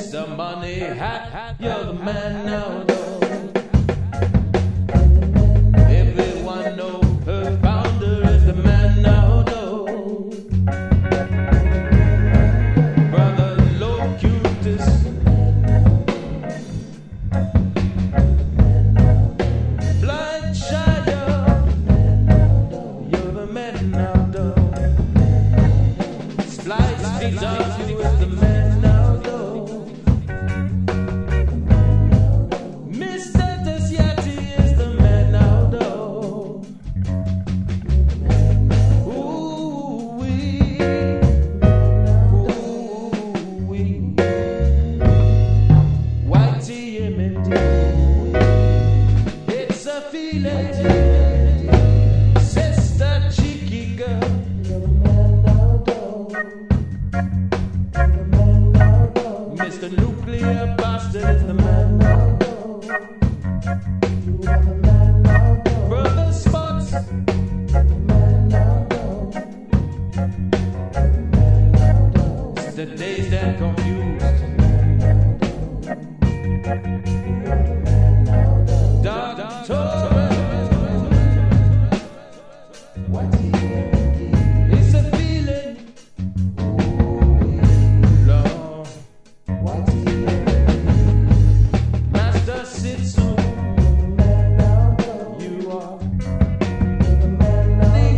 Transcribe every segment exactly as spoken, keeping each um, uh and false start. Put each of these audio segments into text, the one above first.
Mister Money Hat, you're the man now, though. Everyone know her founder is the man now, though. Brother Locutus, Blind Shire, you're the man now, though. Splice Pizza, you is the man now, though. Mister Desiati is the man now, though. Ooh wee, ooh wee. Y T M N D, it's a feeling. Sister cheeky girl, Mister Nuclear Bastard is the man now, though. Brother Spots, it's the days that confused. Doctor, it's a feeling. Lord, Master Sitsu, you are the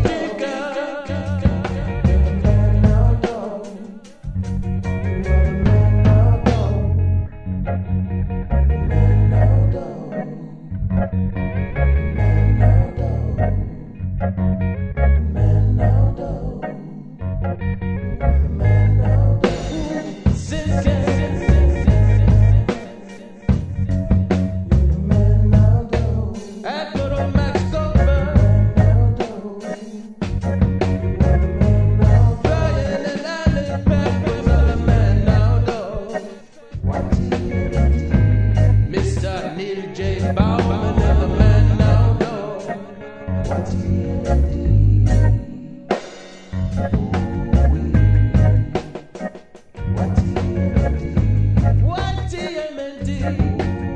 Mister Neil J. Bauman, the man now, though. Y T M N D,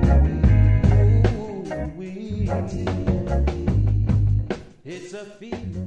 ooh wee. It's a feeling.